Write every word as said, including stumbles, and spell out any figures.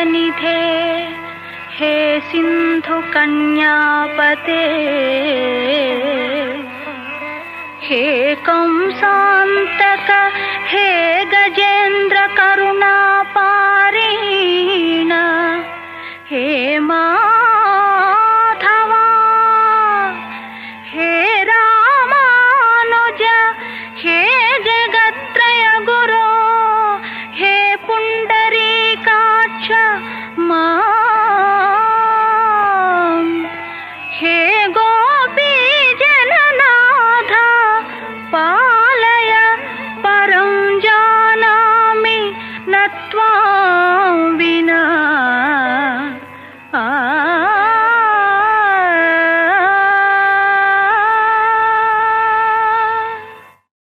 निधे हे सिंधु कन्यापते हे कंसांतक हे गजेंद्र करुणापारीण हे मा